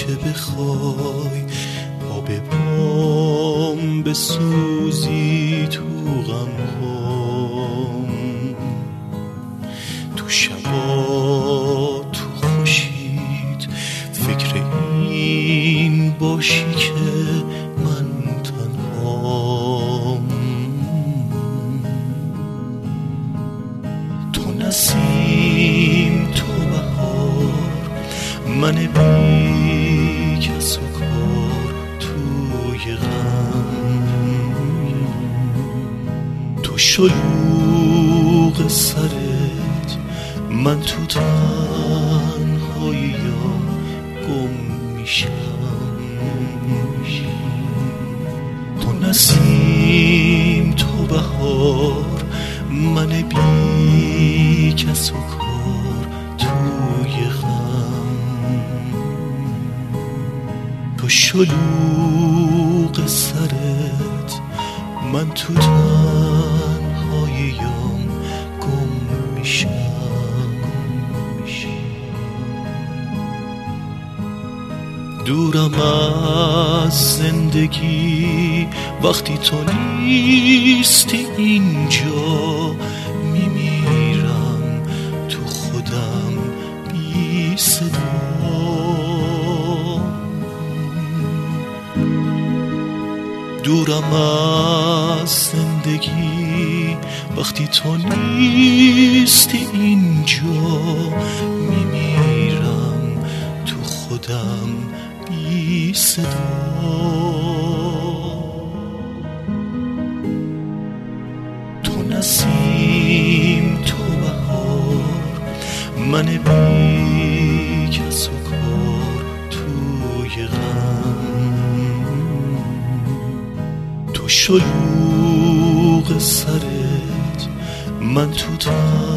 که بخوای پا به پام بسوزی تو غمهام، تو شبا تو خورشید فکر این باشی که من تنهام. تو نسیم تو بهار، من بی کس و کار توی غم. تو شلوغ سرت، من تو تنهایی گم میشم. تو نسیم تو بهار، من بی کس و کار توی غم. تو شلوغ سرت، من تو تنهاییم گم میشم. دورم از زندگی وقتی تو نیستی اینجا، میمیرم تو خودم بی صدا. دورم از زندگی وقتی تو نیستی اینجا، میمیرم تو خودم بی صدا. تو نسیم تو بهار، من بی کس و کار توی غم. تو شلوغ سرت، من تو